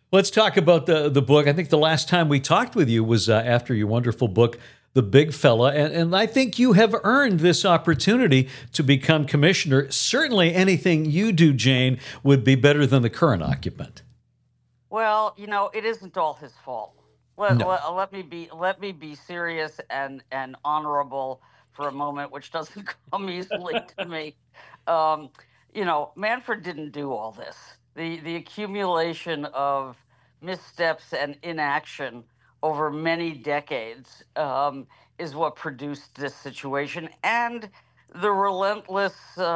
Let's talk about the book. I think the last time we talked with you was after your wonderful book, The Big Fella. And I think you have earned this opportunity to become commissioner. Certainly anything you do, Jane, would be better than the current occupant. Well, it isn't all his fault. No. Let me be serious and honorable for a moment, which doesn't come easily to me. Um, Manfred didn't do all this. The accumulation of missteps and inaction over many decades is what produced this situation, and the relentless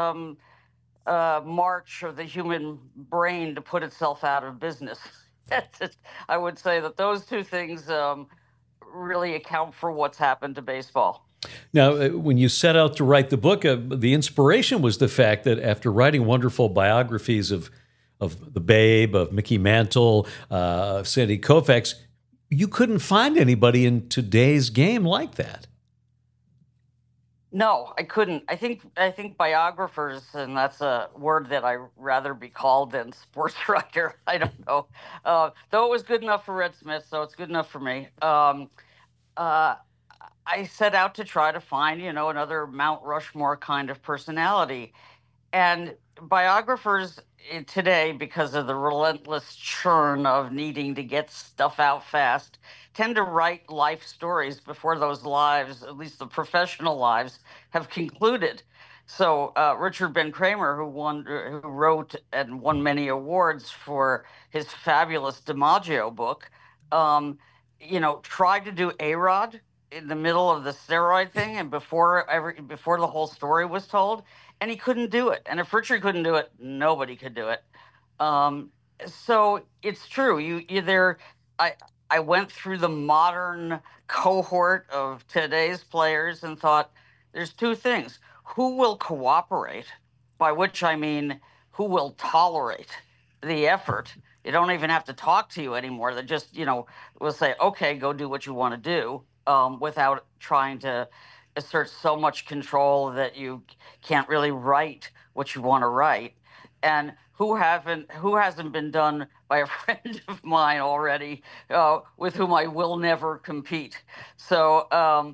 march of the human brain to put itself out of business. I would say that those two things really account for what's happened to baseball. Now, when you set out to write the book, the inspiration was the fact that after writing wonderful biographies of the Babe, of Mickey Mantle, of Sandy Koufax, you couldn't find anybody in today's game like that. No, I couldn't. I think biographers, and that's a word that I rather be called than sports writer. I don't know. Though it was good enough for Red Smith, so it's good enough for me. Uh, I set out to try to find, another Mount Rushmore kind of personality. And biographers today, because of the relentless churn of needing to get stuff out fast, tend to write life stories before those lives, at least the professional lives, have concluded. So Richard Ben Kramer, who wrote and won many awards for his fabulous DiMaggio book, um, tried to do A Rod in the middle of the steroid thing, and before the whole story was told, and he couldn't do it. And if Richard couldn't do it, nobody could do it. Um, so it's true. You there. I I went through the modern cohort of today's players and thought, there's two things: who will cooperate, by which I mean who will tolerate the effort. You don't even have to talk to you anymore. They just will say, okay, go do what you want to do, without trying to assert so much control that you can't really write what you want to write, and who hasn't been done by a friend of mine already, with whom I will never compete. So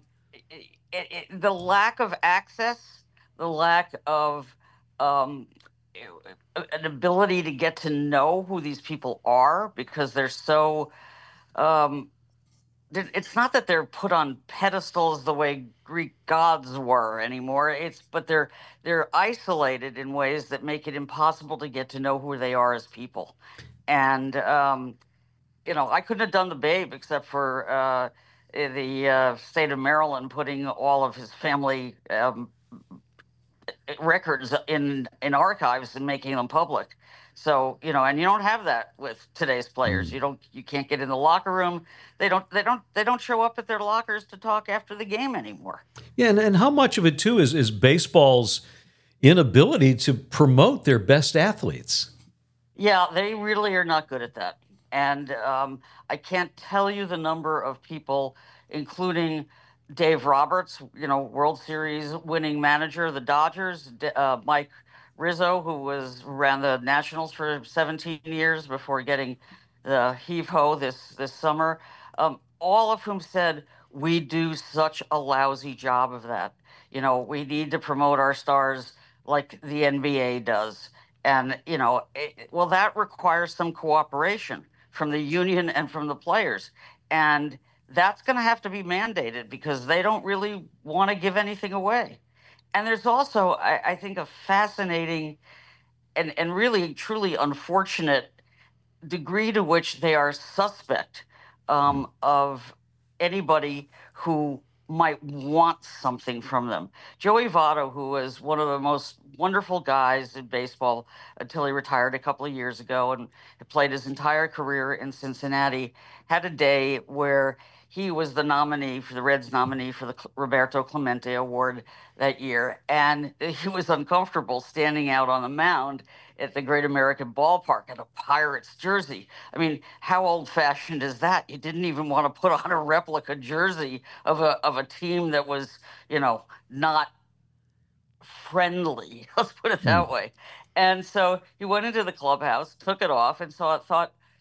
the lack of access, the lack of um, an ability to get to know who these people are, because they're so um, it's not that they're put on pedestals the way Greek gods were anymore. But they're isolated in ways that make it impossible to get to know who they are as people. And I couldn't have done the Babe except for the state of Maryland putting all of his family records in archives and making them public. So, and you don't have that with today's players. You can't get in the locker room. They don't show up at their lockers to talk after the game anymore. Yeah, and how much of it too is baseball's inability to promote their best athletes? Yeah, they really are not good at that. And I can't tell you the number of people, including Dave Roberts, World Series winning manager of the Dodgers, Mike Rizzo, ran the Nationals for 17 years before getting the heave ho this summer. All of whom said, we do such a lousy job of that. We need to promote our stars like the NBA does. And, well, that requires some cooperation from the union and from the players. And that's going to have to be mandated because they don't really want to give anything away. And there's also, I think, a fascinating and really truly unfortunate degree to which they are suspect of anybody who might want something from them. Joey Votto, who was one of the most wonderful guys in baseball until he retired a couple of years ago and had played his entire career in Cincinnati, had a day where he was the Reds nominee for the Roberto Clemente Award that year. And he was uncomfortable standing out on the mound at the Great American Ballpark in a Pirates jersey. I mean, how old-fashioned is that? You didn't even want to put on a replica jersey of a team that was, not friendly. Let's put it Hmm. that way. And so he went into the clubhouse, took it off, and thought,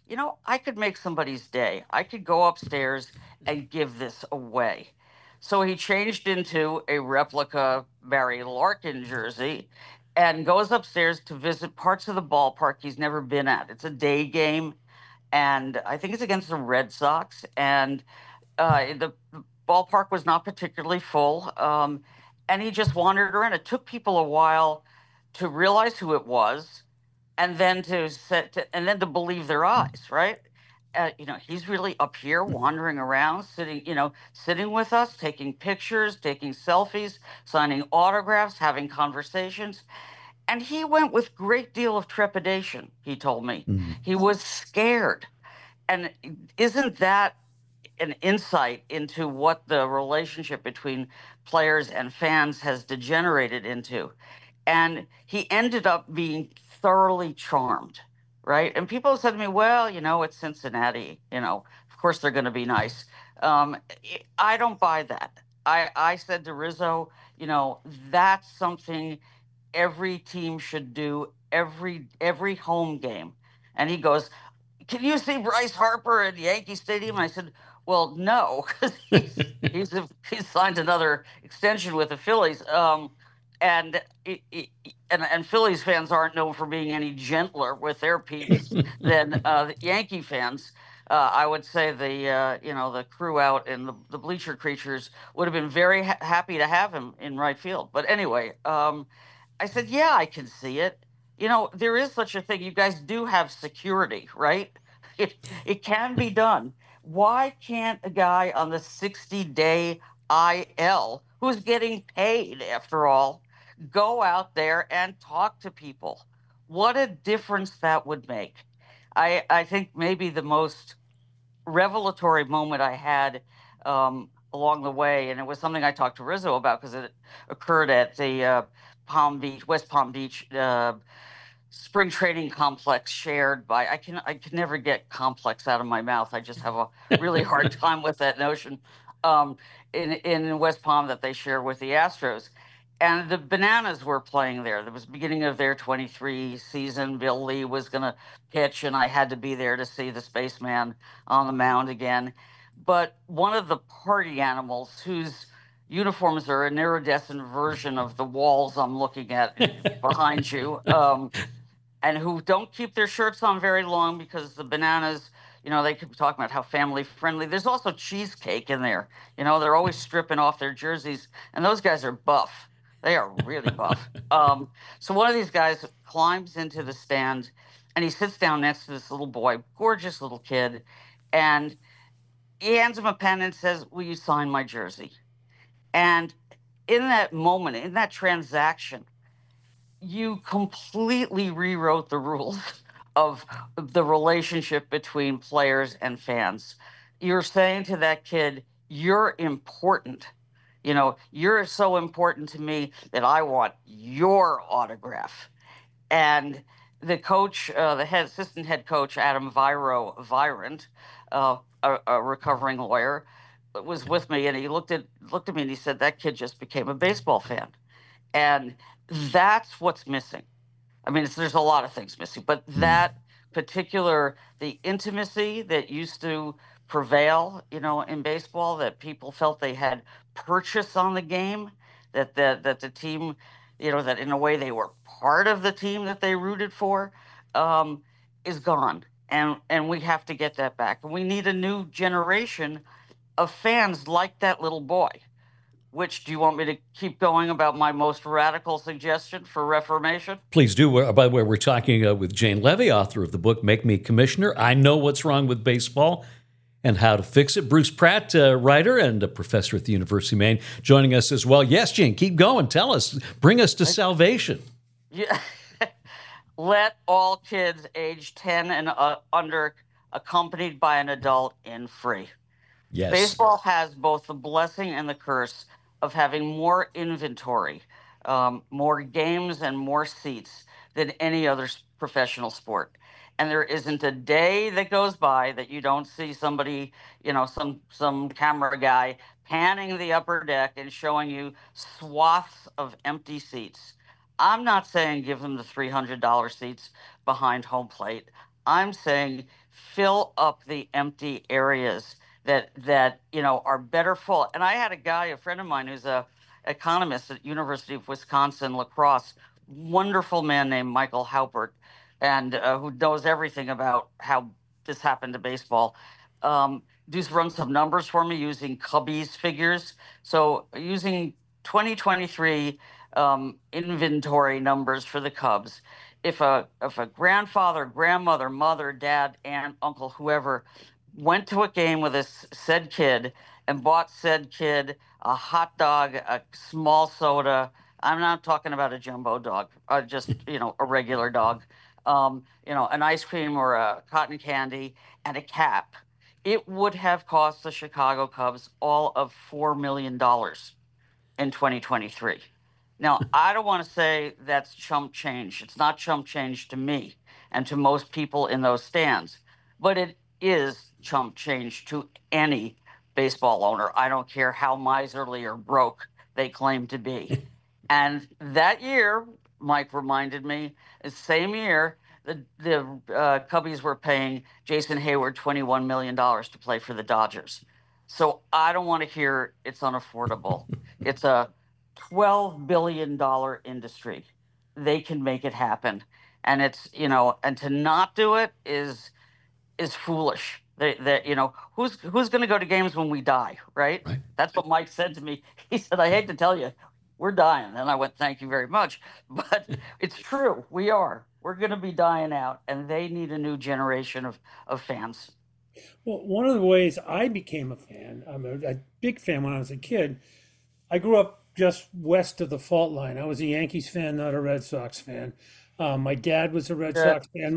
I could make somebody's day. I could go upstairs and give this away. So he changed into a replica Barry Larkin jersey and goes upstairs to visit parts of the ballpark he's never been at. It's a day game, and I think it's against the Red Sox. And the ballpark was not particularly full, and he just wandered around. It took people a while to realize who it was, and then and then to believe their eyes, right? He's really up here wandering around, sitting with us, taking pictures, taking selfies, signing autographs, having conversations. And he went with great deal of trepidation, he told me. Mhm. He was scared. And isn't that an insight into what the relationship between players and fans has degenerated into? And he ended up being thoroughly charmed, right? And people said to me, well, it's Cincinnati, of course they're going to be nice. I don't buy that. I said to Rizzo, that's something every team should do every home game. And he goes, can you see Bryce Harper at Yankee Stadium? I said, well, no, because he's signed another extension with the Phillies. And and Phillies fans aren't known for being any gentler with their peeps than the Yankee fans. I would say the crew out in the bleacher creatures would have been very happy to have him in right field. But anyway, I said, yeah, I can see it. There is such a thing. You guys do have security, right? It can be done. Why can't a guy on the 60-day IL, who's getting paid after all, go out there and talk to people? What a difference that would make. I think maybe the most revelatory moment I had along the way, and it was something I talked to Rizzo about because it occurred at the West Palm Beach spring training complex shared by I can never get complex out of my mouth. I just have a really hard time with that notion. Um, in West Palm that they share with the Astros. And the Bananas were playing there. It was the beginning of their 23 season. Bill Lee was going to pitch, and I had to be there to see the spaceman on the mound again. But one of the party animals, whose uniforms are an iridescent version of the walls I'm looking at behind you, and who don't keep their shirts on very long because the Bananas, they keep talking about how family friendly. There's also cheesecake in there. They're always stripping off their jerseys, and those guys are buff. They are really buff. So one of these guys climbs into the stand, and he sits down next to this little boy, gorgeous little kid, and he hands him a pen and says, will you sign my jersey? And in that moment, in that transaction, you completely rewrote the rules of the relationship between players and fans. You're saying to that kid, you're important. You're so important to me that I want your autograph. And the coach, the assistant head coach, Adam Virant, a recovering lawyer, was with me, and he looked at me and he said, that kid just became a baseball fan. And that's what's missing. I mean, there's a lot of things missing, but that particular, the intimacy that used to prevail, in baseball, that people felt they had purchase on the game, that the team, that in a way they were part of the team that they rooted for, is gone. And we have to get that back. And we need a new generation of fans like that little boy. Which do you want me to keep going about my most radical suggestion for reformation? Please do. By the way, we're talking with Jane Levy, author of the book Make Me Commissioner. I Know What's Wrong with Baseball and How to Fix It. Bruce Pratt, writer and a professor at the University of Maine, joining us as well. Yes, Jane, keep going. Tell us. Bring us to salvation. Yeah. Let all kids age 10 and under accompanied by an adult in free. Yes. Baseball has both the blessing and the curse of having more inventory, more games, and more seats than any other professional sport. And there isn't a day that goes by that you don't see somebody, some camera guy panning the upper deck and showing you swaths of empty seats. I'm not saying give them the $300 seats behind home plate. I'm saying fill up the empty areas that are better full. And I had a guy, a friend of mine, who's a economist at University of Wisconsin La Crosse, wonderful man named Michael Haupert, and who knows everything about how this happened to baseball. Just run some numbers for me using Cubbies figures. So using 2023 inventory numbers for the Cubs. If a grandfather, grandmother, mother, dad, aunt, uncle, whoever went to a game with a said kid and bought said kid a hot dog, a small soda. I'm not talking about a jumbo dog, just a regular dog. An ice cream or a cotton candy and a cap. It would have cost the Chicago Cubs all of $4 million in 2023. Now, I don't want to say that's chump change. It's not chump change to me and to most people in those stands, but it is chump change to any baseball owner. I don't care how miserly or broke they claim to be. And that year, Mike reminded me, the same year, the Cubbies were paying Jason Hayward $21 million to play for the Dodgers. So I don't want to hear it's unaffordable. It's a $12 billion industry. They can make it happen. And and to not do it is foolish. Who's going to go to games when we die, right? Right. That's what Mike said to me. He said, "I hate to tell you, we're dying." And I went, "Thank you very much." But it's true. We are. We're going to be dying out, and they need a new generation of fans. Well, one of the ways I became a fan, I'm a big fan when I was a kid. I grew up just west of the fault line. I was a Yankees fan, not a Red Sox fan. My dad was a Red Uh, Sox fan.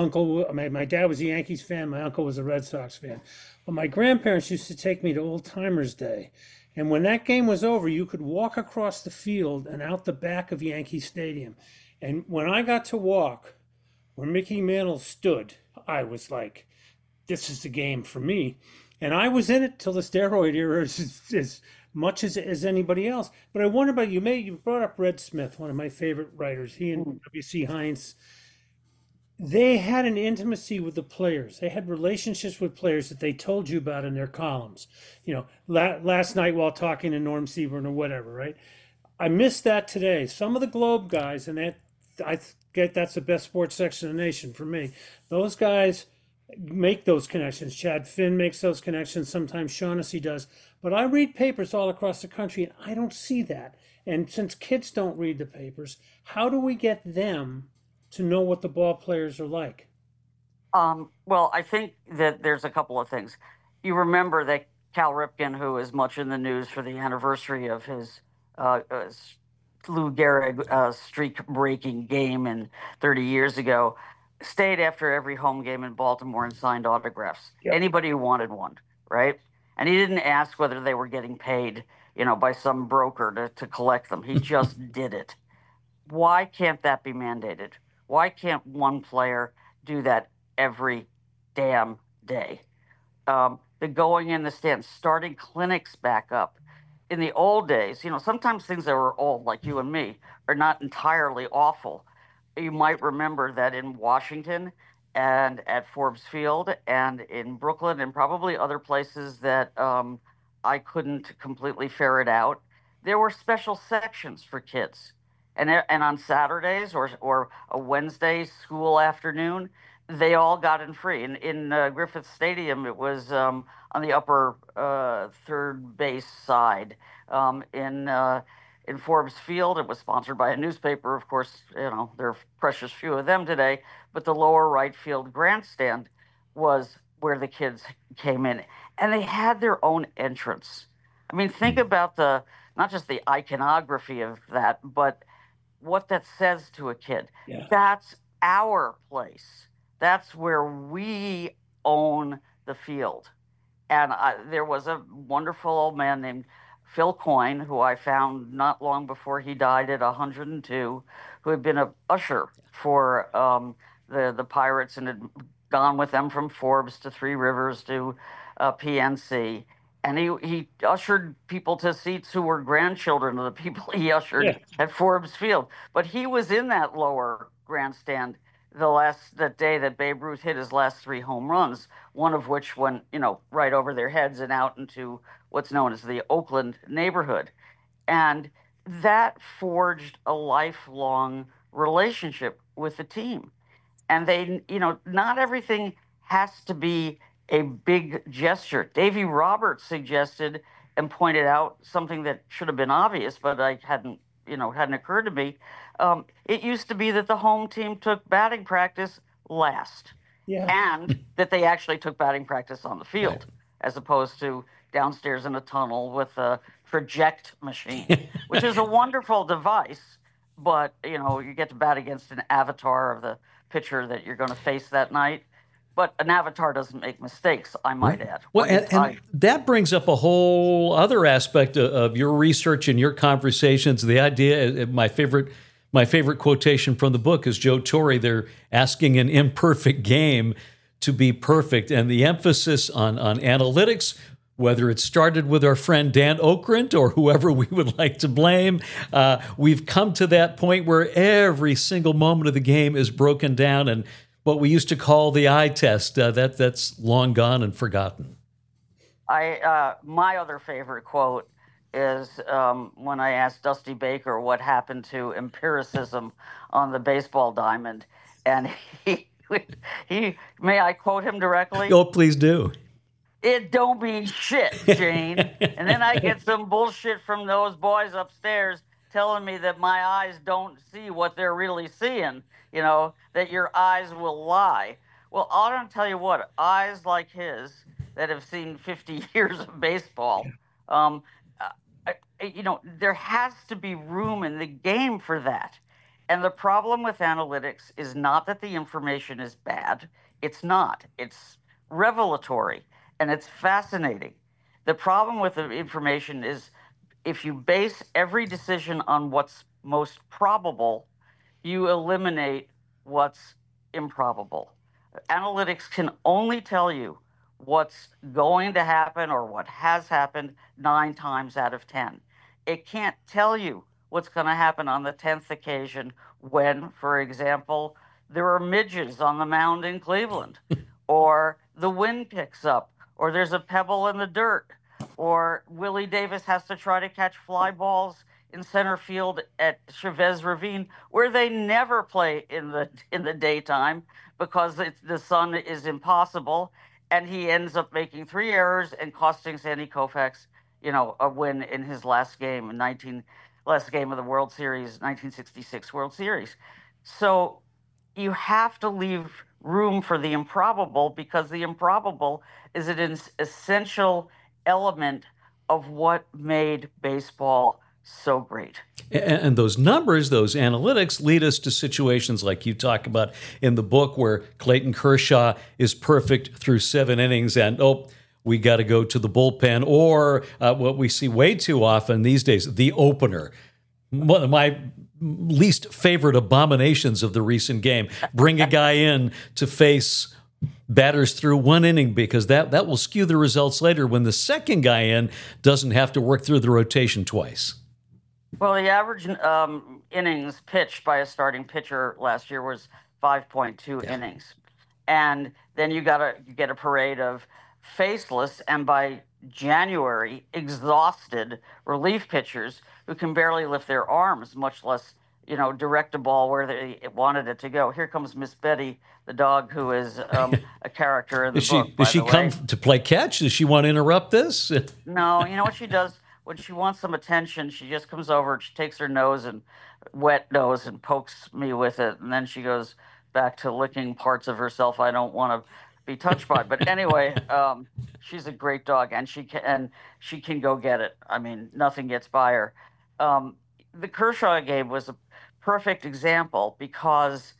My dad was a Yankees fan. My uncle was a Red Sox fan. But my grandparents used to take me to Old Timers Day. And when that game was over, you could walk across the field and out the back of Yankee Stadium. And when I got to walk where Mickey Mantle stood, I was like, this is the game for me. And I was in it till the steroid era as much as anybody else. But I wonder about you. You brought up Red Smith, one of my favorite writers. He and W.C. Heinz. They had an intimacy with the players. They had relationships with players that they told you about in their columns. Last night while talking to Norm Seaburn or whatever, right? I miss that today. Some of the Globe guys, and I get that's the best sports section in the nation for me. Those guys make those connections. Chad Finn makes those connections. Sometimes Shaughnessy does. But I read papers all across the country, and I don't see that. And since kids don't read the papers, how do we get them to know what the ball players are like? well, I think that there's a couple of things. You remember that Cal Ripken, who is much in the news for the anniversary of his Lou Gehrig streak-breaking game in 30 years ago, stayed after every home game in Baltimore and signed autographs. Yep. Anybody who wanted one, right? And he didn't ask whether they were getting paid, by some broker to collect them. He just did it. Why can't that be mandated? Why can't one player do that every damn day? The going in the stands, starting clinics back up. In the old days, sometimes things that were old, like you and me, are not entirely awful. You might remember that in Washington and at Forbes Field and in Brooklyn and probably other places that I couldn't completely ferret out, there were special sections for kids. And on Saturdays or a Wednesday school afternoon, they all got in free. In Griffith Stadium, it was on the upper third base side. In Forbes Field, it was sponsored by a newspaper. Of course, there are precious few of them today. But the lower right field grandstand was where the kids came in, and they had their own entrance. I mean, think about the not just the iconography of that, but what that says to a kid. Yeah. That's our place. That's where we own the field. And there was a wonderful old man named Phil Coyne, who I found not long before he died at 102, who had been a usher for the Pirates and had gone with them from Forbes to Three Rivers to PNC. And he ushered people to seats who were grandchildren of the people he ushered Yeah. at Forbes Field. But he was in that lower grandstand that day that Babe Ruth hit his last 3 home runs, one of which went, right over their heads and out into what's known as the Oakland neighborhood. And that forged a lifelong relationship with the team. And they, not everything has to be a big gesture. Davy Roberts suggested and pointed out something that should have been obvious, but I hadn't occurred to me. It used to be that the home team took batting practice last, Yeah. and that they actually took batting practice on the field, Right. as opposed to downstairs in a tunnel with a project machine, which is a wonderful device. But you get to bat against an avatar of the pitcher that you're going to face that night. But an avatar doesn't make mistakes, I might add. Well, and that brings up a whole other aspect of your research and your conversations. The idea, my favorite quotation from the book is Joe Torre. They're asking an imperfect game to be perfect, and the emphasis on analytics, whether it started with our friend Dan Okrent or whoever we would like to blame, we've come to that point where every single moment of the game is broken down, and what we used to call the eye test, that's long gone and forgotten. My other favorite quote is when I asked Dusty Baker what happened to empiricism on the baseball diamond, and he may I quote him directly? Oh, please do. It don't mean shit, Jane. And then I get some bullshit from those boys upstairs telling me that my eyes don't see what they're really seeing, that your eyes will lie. Well, I'll tell you what, eyes like his that have seen 50 years of baseball, there has to be room in the game for that. And the problem with analytics is not that the information is bad. It's not. It's revelatory and it's fascinating. The problem with the information is if you base every decision on what's most probable, you eliminate what's improbable. Analytics can only tell you what's going to happen or what has happened 9 times out of 10. It can't tell you what's going to happen on the 10th occasion when, for example, there are midges on the mound in Cleveland, or the wind picks up, or there's a pebble in the dirt, or Willie Davis has to try to catch fly balls in center field at Chavez Ravine, where they never play in the daytime because the sun is impossible, and he ends up making 3 errors and costing Sandy Koufax, a win in his last game last game of the World Series, 1966 World Series. So you have to leave room for the improbable, because the improbable is an essential element of what made baseball so great. And those numbers, those analytics, lead us to situations like you talk about in the book where Clayton Kershaw is perfect through 7 innings and, we got to go to the bullpen, or what we see way too often these days, the opener. One of my least favorite abominations of the recent game. Bring a guy in to face batters through 1 inning, because that will skew the results later when the second guy in doesn't have to work through the rotation twice. Well, the average innings pitched by a starting pitcher last year was 5.2 innings. And then you get a parade of faceless and by January exhausted relief pitchers who can barely lift their arms, much less direct a ball where they wanted it to go. Here comes Miss Betty, the dog, who is a character in the book. Does she come to play catch? Does she want to interrupt this? No, you know what she does? When she wants some attention, she just comes over and she takes her wet nose and pokes me with it, and then she goes back to licking parts of herself I don't want to be touched by. But anyway, she's a great dog, and she can go get it. I mean, nothing gets by her. The Kershaw game was a perfect example because,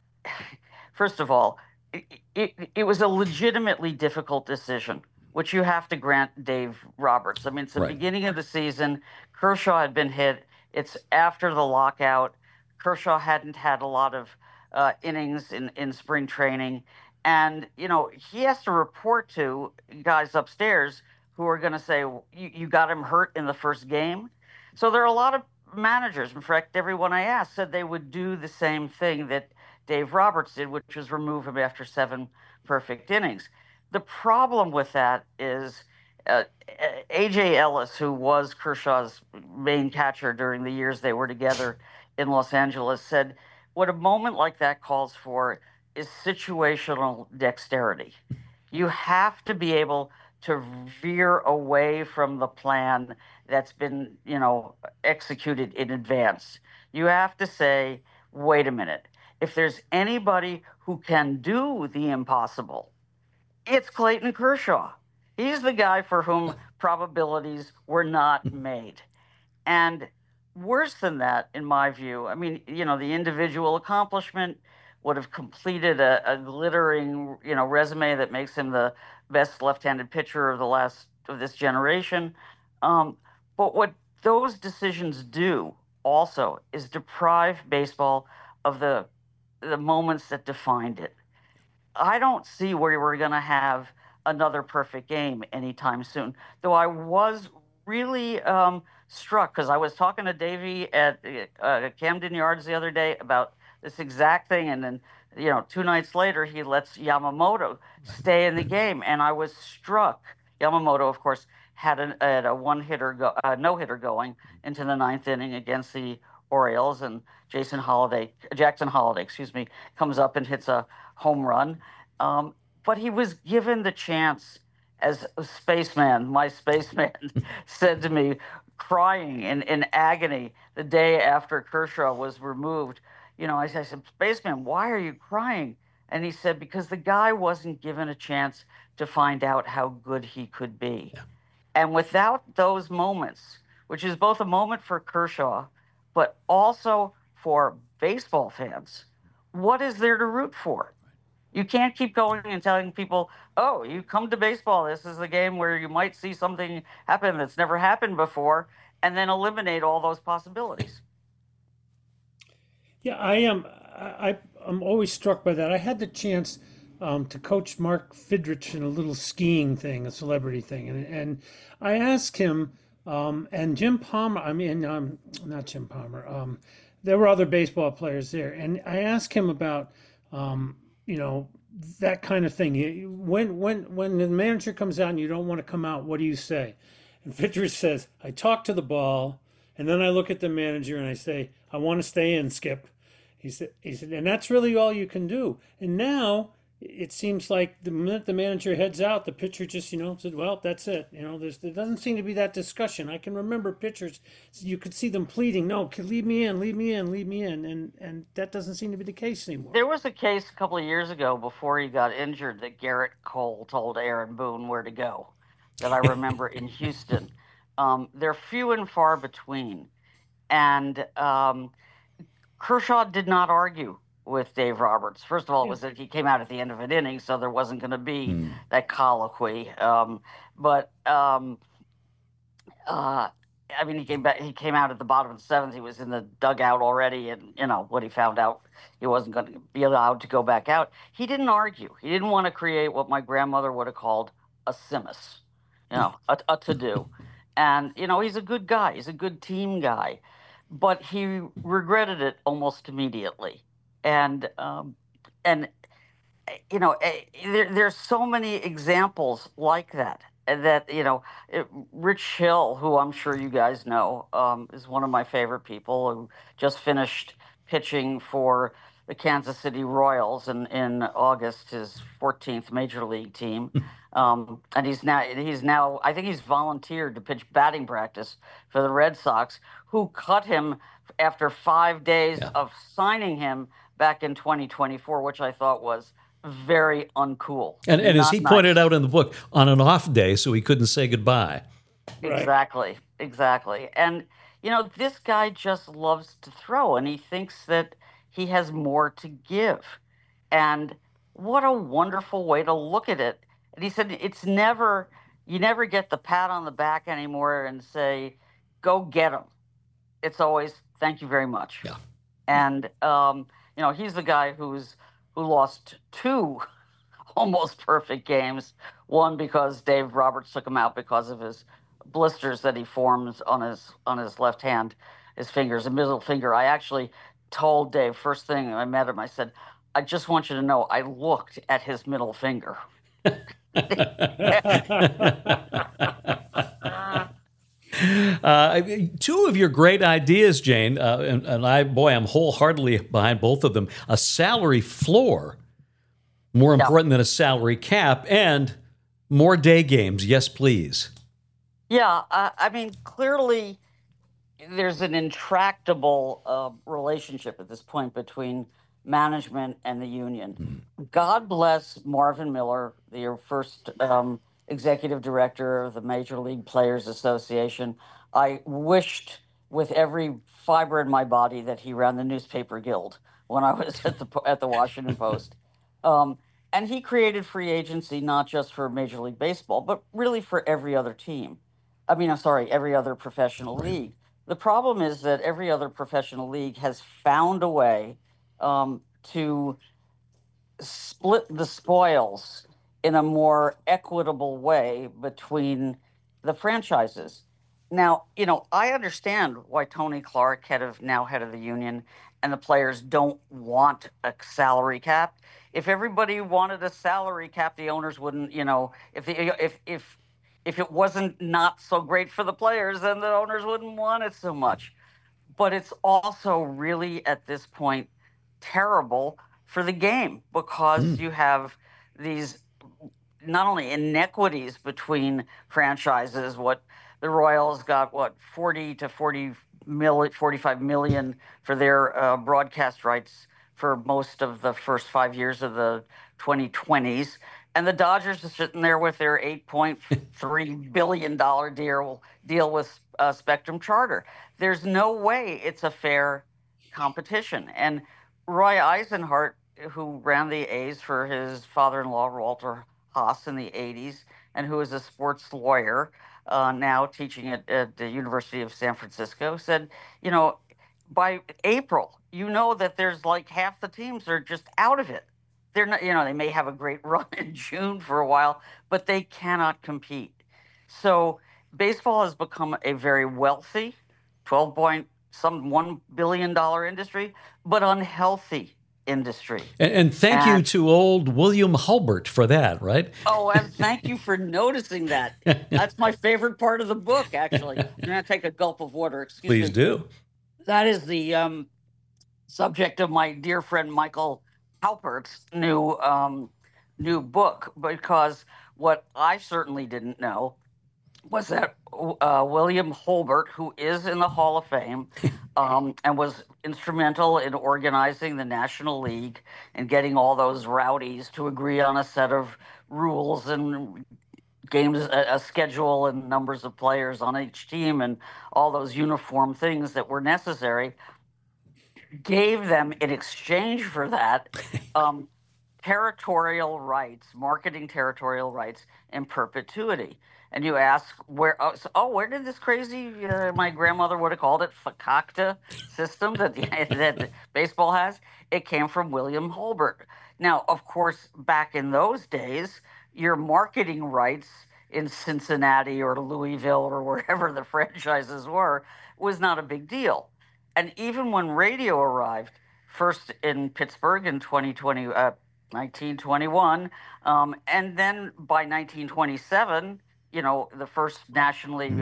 first of all, it was a legitimately difficult decision, which you have to grant Dave Roberts. I mean, it's the beginning of the season. Kershaw had been hit. It's after the lockout. Kershaw hadn't had a lot of innings in spring training. And, he has to report to guys upstairs who are going to say, you got him hurt in the first game. So there are a lot of managers, in fact, everyone I asked said they would do the same thing that Dave Roberts did, which was remove him after 7 perfect innings. The problem with that is uh, A.J. Ellis, who was Kershaw's main catcher during the years they were together in Los Angeles, said, what a moment like that calls for is situational dexterity. You have to be able to veer away from the plan that's been, executed in advance. You have to say, wait a minute. If there's anybody who can do the impossible, it's Clayton Kershaw. He's the guy for whom probabilities were not made. And worse than that, in my view, I mean, the individual accomplishment would have completed a glittering, resume that makes him the best left-handed pitcher of this generation. But what those decisions do also is deprive baseball of the moments that defined it. I don't see where we're going to have another perfect game anytime soon. Though I was really struck because I was talking to Davey at Camden Yards the other day about this exact thing, and then 2 nights later he lets Yamamoto stay in the game, and I was struck. Yamamoto, of course, had a no hitter going into the 9th inning against the Orioles, and Jackson Holiday, comes up and hits a home run. But he was given the chance, as a spaceman, my spaceman said to me, crying in agony the day after Kershaw was removed. I said, spaceman, why are you crying? And he said, because the guy wasn't given a chance to find out how good he could be. Yeah. And without those moments, which is both a moment for Kershaw, but also for baseball fans, what is there to root for? You can't keep going and telling people, oh, you come to baseball, this is the game where you might see something happen that's never happened before, and then eliminate all those possibilities. Yeah, I'm always struck by that. I had the chance to coach Mark Fidrich in a little skiing thing, a celebrity thing, and I asked him, and Jim Palmer. I mean, not Jim Palmer. There were other baseball players there, and I asked him about, that kind of thing. When the manager comes out and you don't want to come out, what do you say? And Fidrich says, I talk to the ball, and then I look at the manager and I say, I want to stay in, Skip. He said, and that's really all you can do. And now it seems like the minute the manager heads out, the pitcher just, said, well, that's it. There doesn't seem to be that discussion. I can remember pitchers, you could see them pleading, no, leave me in. And that doesn't seem to be the case anymore. There was a case a couple of years ago before he got injured that Garrett Cole told Aaron Boone where to go, that I remember in Houston. They're few and far between. And Kershaw did not argue with Dave Roberts. First of all, it was that he came out at the end of an inning, so there wasn't going to be that colloquy. I mean, he came out at the bottom of the 7th. He was in the dugout already, and when he found out he wasn't going to be allowed to go back out, he didn't argue. He didn't want to create what my grandmother would have called a simus, a to-do. And he's a good guy. He's a good team guy. But he regretted it almost immediately, and there's so many examples like that. Rich Hill, who I'm sure you guys know, is one of my favorite people, who just finished pitching for the Kansas City Royals in August, his 14th major league team. And he's now I think he's volunteered to pitch batting practice for the Red Sox, who cut him after 5 days of signing him back in 2024, which I thought was very uncool. And as he pointed out in the book, on an off day, so he couldn't say goodbye. Exactly. And, this guy just loves to throw, and he thinks that he has more to give. And what a wonderful way to look at it. And he said, you never get the pat on the back anymore and say, go get him. It's always, thank you very much. Yeah. And, he's the guy who lost 2 almost perfect games. One because Dave Roberts took him out because of his blisters that he forms on his left hand, his fingers, and middle finger. I actually told Dave, first thing I met him, I said, I just want you to know I looked at his middle finger. Two of your great ideas, Jane, and I'm wholeheartedly behind both of them. A salary floor, more Yeah. important than a salary cap, and more day games. Yes, please. Yeah, I mean, clearly there's an intractable relationship at this point between management and the union. God bless Marvin Miller, the first executive director of the Major League Players Association. I wished with every fiber in my body that he ran the newspaper guild when I was at the Washington Post. Um, and he created free agency not just for Major League Baseball, but really for every other team. I mean, I'm sorry, every other professional Right. league. The problem is that every other professional league has found a way to split the spoils in a more equitable way between the franchises. Now, I understand why Tony Clark, head of the union, and the players don't want a salary cap. If everybody wanted a salary cap, the owners wouldn't. If it wasn't not so great for the players, then the owners wouldn't want it so much. But it's also really at this point terrible for the game because you have these not only inequities between franchises. What the Royals got, 40 to 45 million for their broadcast rights for most of the first 5 years of the 2020s. And the Dodgers are sitting there with their $8.3 billion deal with Spectrum Charter. There's no way it's a fair competition. And Roy Eisenhart, who ran the A's for his father-in-law, Walter Haas, in the 80s, and who is a sports lawyer now teaching at the University of San Francisco, said, by April, that there's like half the teams are just out of it. They're not, they may have a great run in June for a while, but they cannot compete. So baseball has become a very wealthy, 12 point some $1 billion industry, but unhealthy industry. And thank you to old William Hulbert for that, right? Oh, and thank you for noticing that. That's my favorite part of the book, actually. I'm going to take a gulp of water. Excuse me. Please do. That is the subject of my dear friend Michael Halpert's new book, because what I certainly didn't know was that William Hulbert, who is in the Hall of Fame and was instrumental in organizing the National League and getting all those rowdies to agree on a set of rules and games, a schedule and numbers of players on each team and all those uniform things that were necessary, gave them in exchange for that territorial rights, marketing territorial rights in perpetuity. And you ask where did this crazy, my grandmother would have called it fakakta system that baseball has? It came from William Hulbert. Now, of course, back in those days, your marketing rights in Cincinnati or Louisville or wherever the franchises were was not a big deal. And even when radio arrived, first in Pittsburgh in 1921, and then by 1927, the first nationally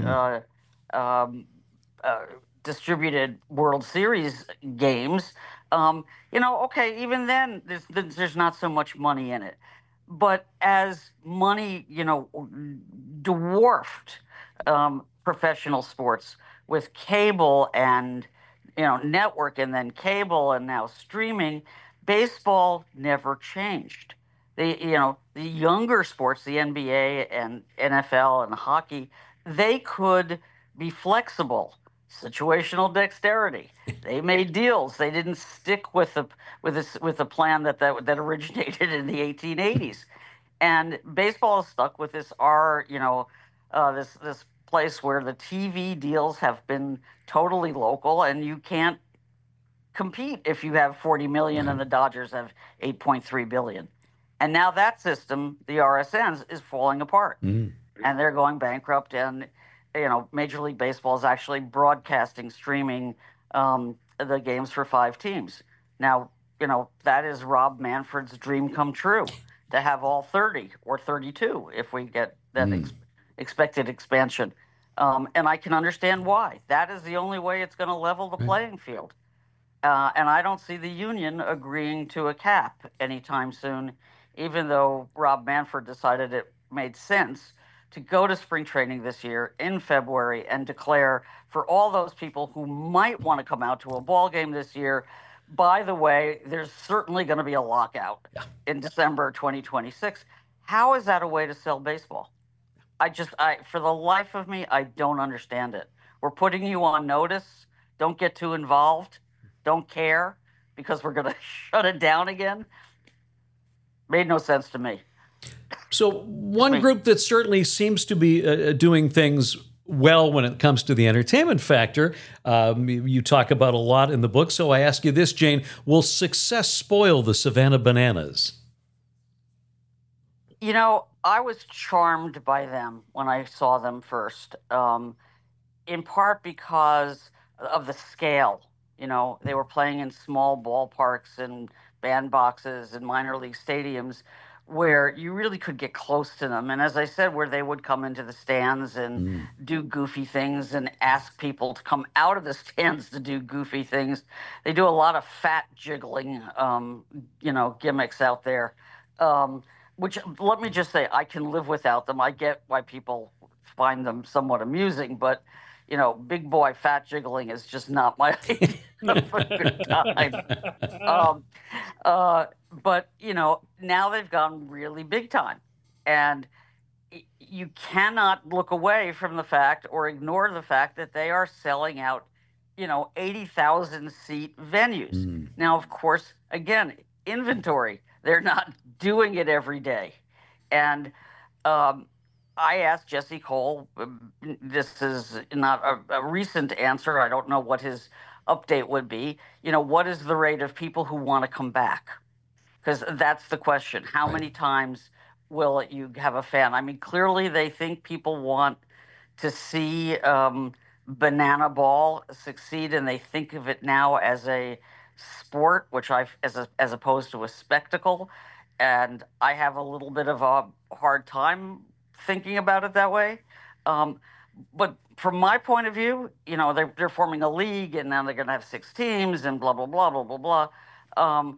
distributed World Series games, okay, even then, there's not so much money in it. But as money, dwarfed professional sports with cable and network and then cable and now streaming, baseball never changed. The younger sports, the NBA and NFL and hockey, they could be flexible, situational dexterity. They made deals. They didn't stick with the plan that originated in the 1880s. And baseball is stuck with this this place where the TV deals have been totally local, and you can't compete if you have 40 million and the Dodgers have 8.3 billion. And now that system, the RSNs, is falling apart, and they're going bankrupt. And Major League Baseball is actually broadcasting, streaming the games for 5 teams. Now, that is Rob Manfred's dream come true, to have all 30 or 32 if we get that expected expansion. And I can understand why. That is the only way it's going to level the playing field. And I don't see the union agreeing to a cap anytime soon, even though Rob Manfred decided it made sense to go to spring training this year in February and declare for all those people who might want to come out to a ball game this year, by the way, there's certainly going to be a lockout in December 2026. How is that a way to sell baseball? For the life of me, I don't understand it. We're putting you on notice. Don't get too involved. Don't care because we're going to shut it down again. Made no sense to me. So one group that certainly seems to be doing things well when it comes to the entertainment factor, you talk about a lot in the book. So I ask you this, Jane, will success spoil the Savannah Bananas? I was charmed by them when I saw them first, in part because of the scale. They were playing in small ballparks and bandboxes and minor league stadiums where you really could get close to them. And as I said, where they would come into the stands and do goofy things and ask people to come out of the stands to do goofy things. They do a lot of fat jiggling, gimmicks out there, which, let me just say, I can live without them. I get why people find them somewhat amusing, but big boy fat jiggling is just not my idea of a good time. But now they've gone really big time, and you cannot look away from the fact or ignore the fact that they are selling out, 80,000 seat venues. Now, of course, again, inventory. They're not doing it every day, and I asked Jesse Cole, this is not a recent answer, I don't know what his update would be, what is the rate of people who want to come back? Because that's the question. How many times will you have a fan? I mean, clearly they think people want to see banana ball succeed, and they think of it now as a sport, which as opposed to a spectacle. And I have a little bit of a hard time thinking about it that way. But from my point of view, they're forming a league, and now they're going to have 6 teams and blah, blah, blah, blah, blah, blah.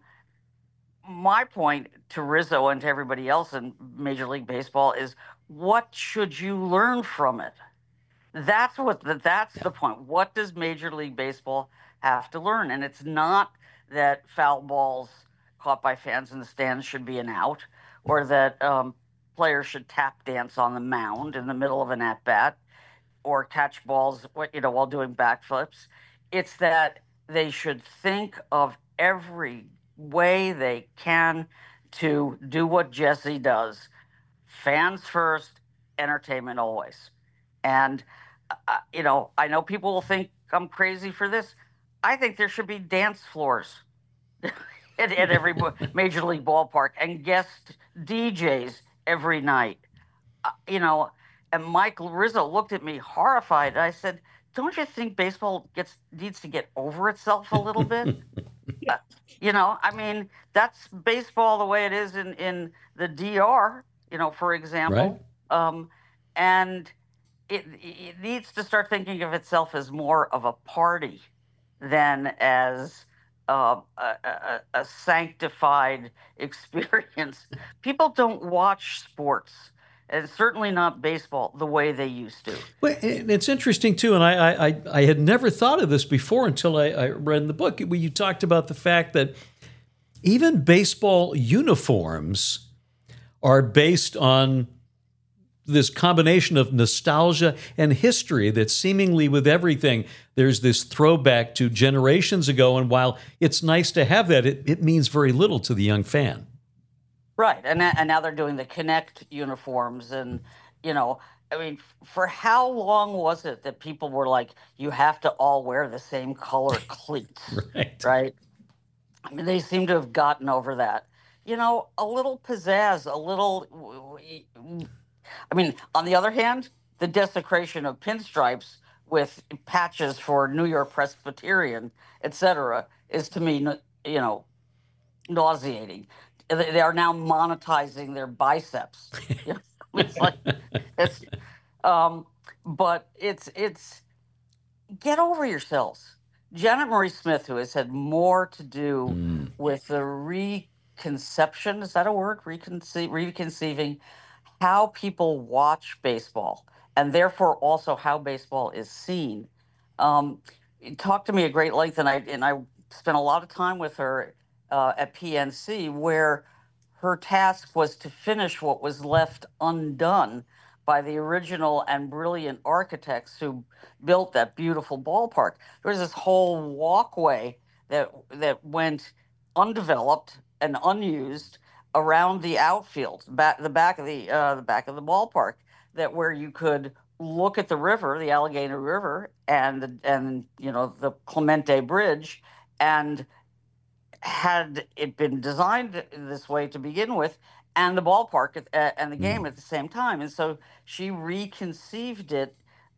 My point to Rizzo and to everybody else in Major League Baseball is, what should you learn from it? That's the point. What does Major League Baseball have to learn? And it's not that foul balls caught by fans in the stands should be an out, or that players should tap dance on the mound in the middle of an at-bat, or catch balls, while doing backflips. It's that they should think of every way they can to do what Jesse does. Fans first, entertainment always. And, I know people will think I'm crazy for this. I think there should be dance floors at every Major League ballpark and guest DJs every night. And Mike Rizzo looked at me horrified. I said, don't you think baseball needs to get over itself a little bit? I mean, that's baseball the way it is in the DR, for example. Right. And it needs to start thinking of itself as more of a party than as a sanctified experience. People don't watch sports, and certainly not baseball, the way they used to. Well, it's interesting, too, and I had never thought of this before until I read in the book, where you talked about the fact that even baseball uniforms are based on this combination of nostalgia and history that seemingly with everything, there's this throwback to generations ago, and while it's nice to have that, it means very little to the young fan. Right, and now they're doing the Connect uniforms, and for how long was it that people were like, you have to all wear the same color cleats, right? I mean, they seem to have gotten over that. A little pizzazz, a little. I mean, on the other hand, the desecration of pinstripes with patches for New York Presbyterian, etc., is to me, nauseating. They are now monetizing their biceps. You know, it's like it's, um, but it's get over yourselves. Janet Marie Smith, who has had more to do with the reconception, is that a word? Reconceiving how people watch baseball and therefore also how baseball is seen. Talked to me at great length, and I spent a lot of time with her at PNC, where her task was to finish what was left undone by the original and brilliant architects who built that beautiful ballpark. There was this whole walkway that went undeveloped and unused around the outfield, the back of the ballpark, that where you could look at the river, the Allegheny River, and the Clemente Bridge, and had it been designed this way to begin with, and the ballpark and the game at the same time. And so she reconceived it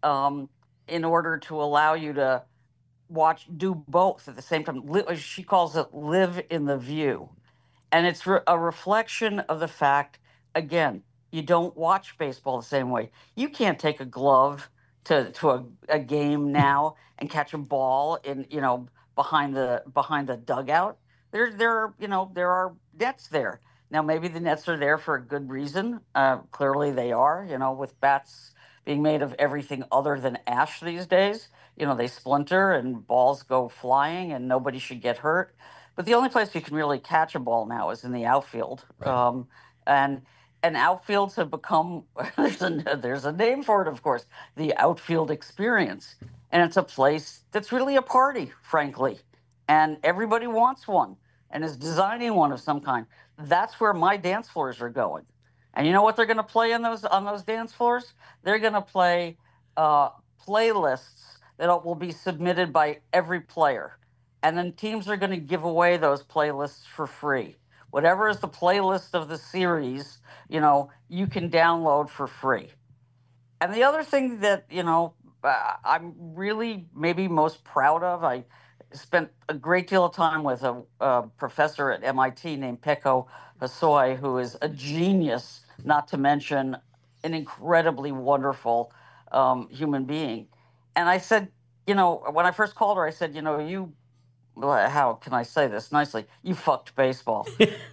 in order to allow you to do both at the same time. She calls it live in the view. And it's a reflection of the fact, again, you don't watch baseball the same way. You can't take a glove to a game now and catch a ball behind the dugout. There are nets there. Now, maybe the nets are there for a good reason. Clearly they are, with bats being made of everything other than ash these days. They splinter and balls go flying and nobody should get hurt. But the only place you can really catch a ball now is in the outfield. Right. And outfields have become, there's a name for it, of course, the outfield experience. And it's a place that's really a party, frankly. And everybody wants one and is designing one of some kind. That's where my dance floors are going. And you know what they're going to play on those dance floors? They're going to play playlists that will be submitted by every player. And then teams are going to give away those playlists for free. Whatever is the playlist of the series, you can download for free. And the other thing that, I'm really maybe most proud of, I spent a great deal of time with a professor at MIT named Pekko Hosoi, who is a genius, not to mention an incredibly wonderful human being. And I said, when I first called her, I said, how can I say this nicely? You fucked baseball,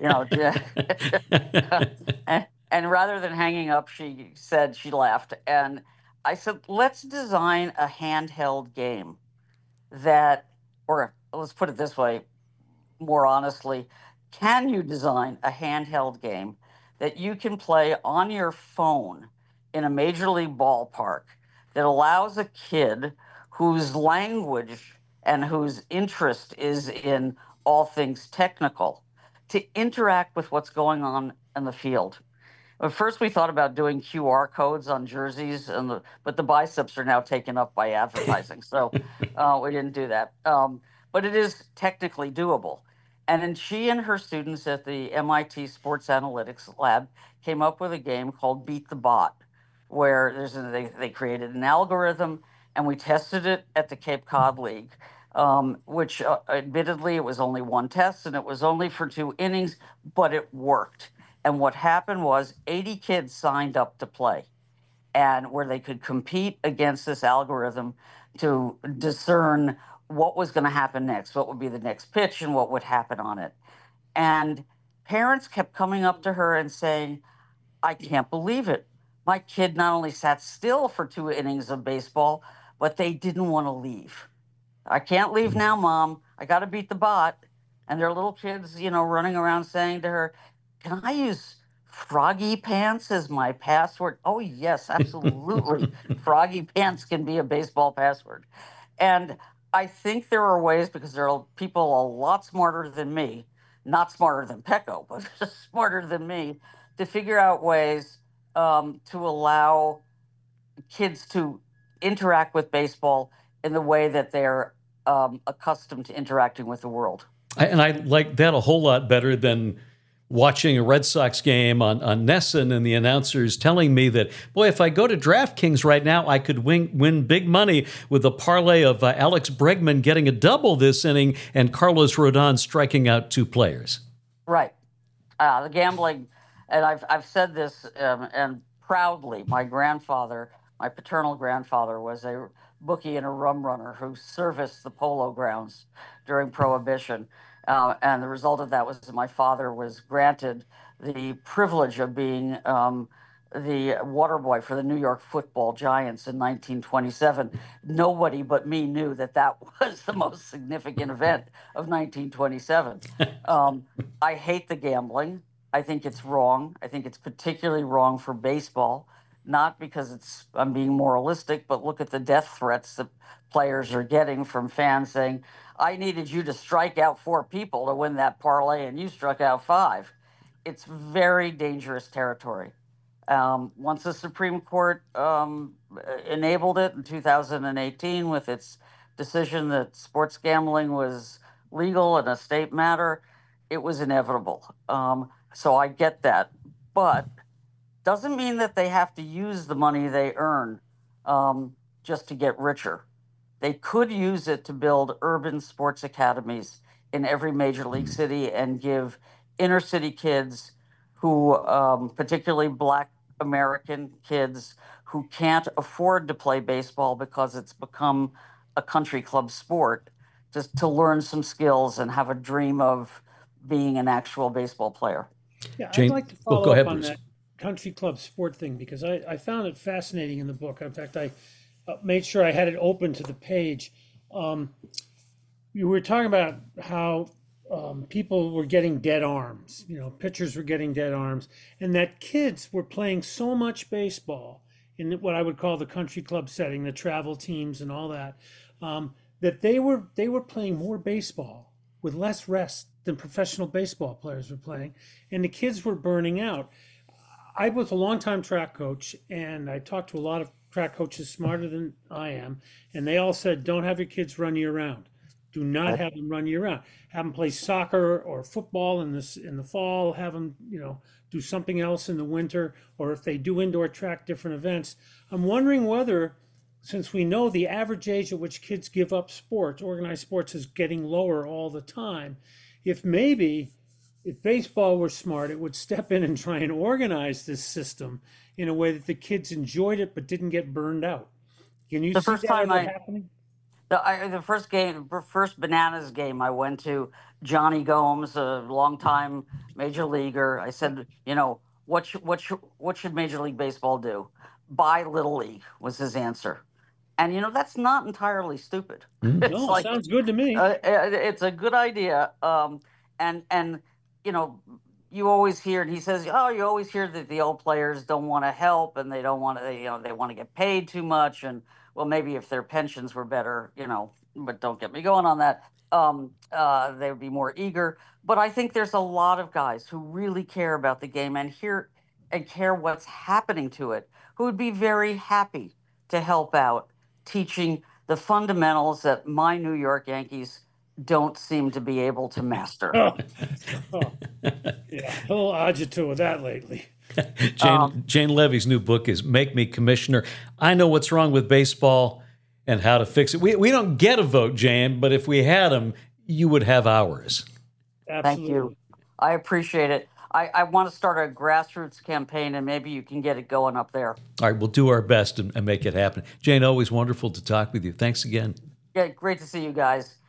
and rather than hanging up, she said, she laughed. And I said, let's design a handheld game or let's put it this way, more honestly, can you design a handheld game that you can play on your phone in a major league ballpark that allows a kid whose language and whose interest is in all things technical to interact with what's going on in the field? At first, we thought about doing QR codes on jerseys, but the biceps are now taken up by advertising, so we didn't do that. But it is technically doable. And then she and her students at the MIT Sports Analytics Lab came up with a game called Beat the Bot, where they created an algorithm, and we tested it at the Cape Cod League, which admittedly it was only one test, and it was only for 2 innings, but it worked. And what happened was 80 kids signed up to play, and where they could compete against this algorithm to discern what was going to happen next, what would be the next pitch, and what would happen on it. And parents kept coming up to her and saying, I can't believe it. My kid not only sat still for 2 innings of baseball, but they didn't want to leave. I can't leave now, Mom. I got to beat the bot. And their little kids, running around saying to her, can I use Froggy Pants as my password? Oh, yes, absolutely. Froggy Pants can be a baseball password. And I think there are ways, because there are people a lot smarter than me, not smarter than Pekko, but smarter than me, to figure out ways to allow kids to interact with baseball in the way that they're accustomed to interacting with the world. And I like that a whole lot better than watching a Red Sox game on NESN and the announcers telling me that, boy, if I go to DraftKings right now, I could win big money with a parlay of Alex Bregman getting a double this inning and Carlos Rodon striking out 2 players. Right. The gambling, and I've said this, and proudly, my paternal grandfather, was a bookie and a rum runner who serviced the polo grounds during Prohibition, and the result of that was that my father was granted the privilege of being the water boy for the New York Football Giants in 1927. Nobody but me knew that that was the most significant event of 1927. Um, I hate the gambling. I think it's wrong. I think it's particularly wrong for baseball, not because I'm being moralistic, but look at the death threats that players are getting from fans saying, I needed you to strike out 4 people to win that parlay, and you struck out 5. It's very dangerous territory. Once the Supreme Court enabled it in 2018 with its decision that sports gambling was legal and a state matter, it was inevitable. So I get that, but doesn't mean that they have to use the money they earn just to get richer. They could use it to build urban sports academies in every major league city and give inner city kids who, particularly Black American kids who can't afford to play baseball because it's become a country club sport, just to learn some skills and have a dream of being an actual baseball player. Yeah, I'd Jane, like to well, go follow up ahead, on Bruce. that country club sport thing because I found it fascinating in the book. In fact, I made sure I had it open to the page. Um, you were talking about how people were getting dead arms, pitchers were getting dead arms, and that kids were playing so much baseball in what I would call the country club setting, the travel teams and all that, that they were playing more baseball with less rest than professional baseball players were playing, and the kids were burning out. I was a longtime track coach, and I talked to a lot of track coaches smarter than I am, and they all said, "Don't have your kids run year round. Do not Right. have them run year round. Have them play soccer or football in the fall. Have them, do something else in the winter, or if they do indoor track, different events." I'm wondering whether, since we know the average age at which kids give up sports, organized sports, is getting lower all the time, if maybe if baseball were smart, it would step in and try and organize this system in a way that the kids enjoyed it but didn't get burned out. Can you The see first that time ever I happening? the first Bananas game I went to, Johnny Gomes, a longtime major leaguer. I said, what should Major League Baseball do? Buy Little League was his answer, and that's not entirely stupid. Mm. It's No, like sounds good to me. it's a good idea. And you know, you always hear, and he says, oh, you always hear that the old players don't want to help, and they don't want to, they want to get paid too much, and well, maybe if their pensions were better, but don't get me going on that. They would be more eager. But I think there's a lot of guys who really care about the game and care what's happening to it, who would be very happy to help out teaching the fundamentals that my New York Yankees don't seem to be able to master. Oh, oh, yeah, a little agita with that lately. Um, Jane Levy's new book is Make Me Commissioner. I know what's wrong with baseball and how to fix it. We don't get a vote, Jane, but if we had them, you would have ours. Thank you. Absolutely. I appreciate it. I want to start a grassroots campaign, and maybe you can get it going up there. All right, we'll do our best and make it happen. Jane, always wonderful to talk with you. Thanks again. Yeah, great to see you guys.